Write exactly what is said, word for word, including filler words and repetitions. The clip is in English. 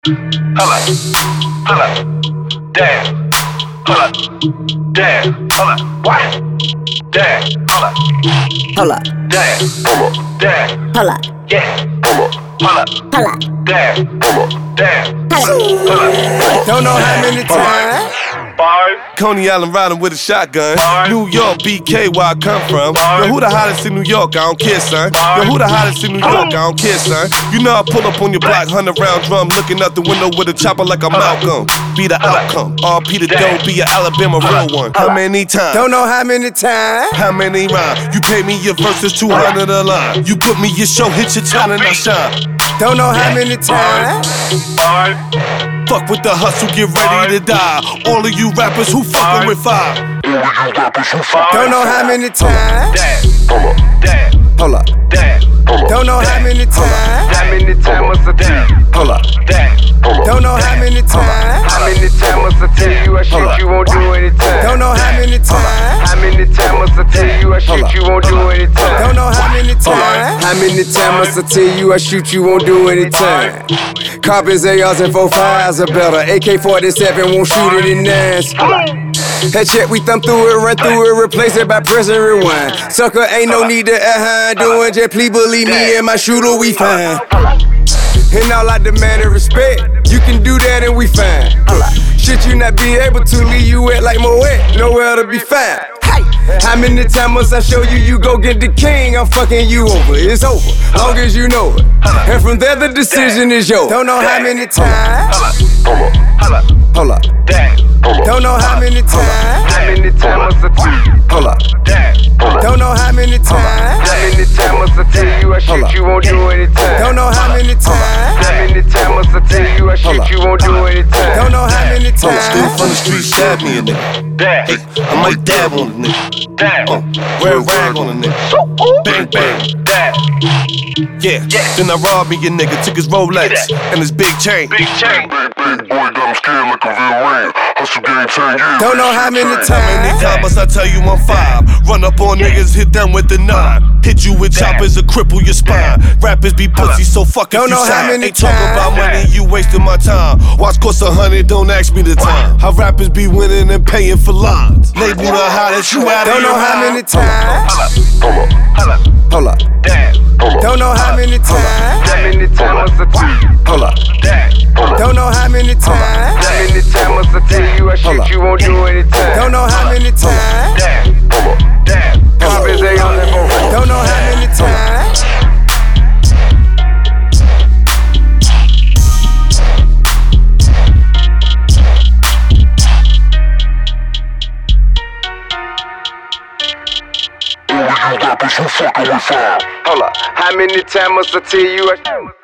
Holla, holla, damn, holla, damn, holla, what? Damn, holla, holla, damn, holla, damn, holla, yeah, holla, holla, holla, damn, holla, damn, holla. Don't know how many times. Bars, Coney Island riding with a shotgun. Bars. New York, B K, where I come from. Bars. Yo, who the hottest in New York? I don't care, son. Bars. Yo, who the hottest in New York? I don't care, son. You know I pull up on your block, hundred round drum, looking out the window with a chopper like a Malcolm. Be the outcome. R P the dough, be an Alabama real one. How many times? Don't know how many times. How many rhymes? You pay me your verses, two hundred a line. You put me your show, hit your town and I shine. Don't know how many times. bars, Fuck with the hustle, get ready to die. All of you rappers who fucking with fire. Don't know how many times. damn, damn, Hold up. damn, Don't know how many times. how many times must I tell you? Hold up. Damn, Don't know how many times. how many times must I tell you I shoot you won't do anything? Don't know how many times. How many times must I tell you I shoot you won't do anything? Don't know how many times. How many times must I tell you I shoot you won't do anytime? Carbons, A Rs, and four fives are better. A K forty-seven won't shoot it in nines. Headshot, we thumb through it, run through it, replace it by pressing rewind. Sucker, ain't no need to act high doing, just please believe me and my shooter, we fine. And all I demand is respect. You can do that and we fine. Shit you not be able to, leave you wet like Moet, nowhere to be found. Hey, how many times must I show you you go get the king? I'm fucking you over, it's over, long as you know it. And from there the decision is yours. Don't know how many times. Hold up. Don't know how many times. How many times must I tell you? Hold up. Don't know how many times. How many times must I tell you I shoot you won't do anything? Don't know how many times. How many times must I tell you I shoot you won't do anything? Don't know how many Still times. from the street, stab me a nigga. Hey, Damn, I might dab on a nigga. damn, Uh, wear a rag on a nigga. Bang, bang. damn, Yeah. Then I robbed me a nigga, took his Rolex and his big chain. big chain. Big boy got him scared like a real ring. Hustle gang ten years. Don't know how many How many times. times must I tell you I'm five? Run up on niggas, hit them with the nine. Hit you with choppers or cripple your spine. Rappers be pussy, so fuck if Don't you know how sign. many Ain't talking times. about money, you wasting my time. Watch cost a hundred, don't ask me the time. How rappers be winning and paying for lines. Label the hottest, you out of Don't your know how mind. many times. Holla, Hold up. damn, Don't know how many times. how many times must I tell you? Hold up. Damn, Don't know how many times. how many times must I tell you I shoot you won't do anything? Don't know how many times. Damn, damn, Carbons, A Rs, and four fives. Don't know how many times. Hold up, how many times must I tell you I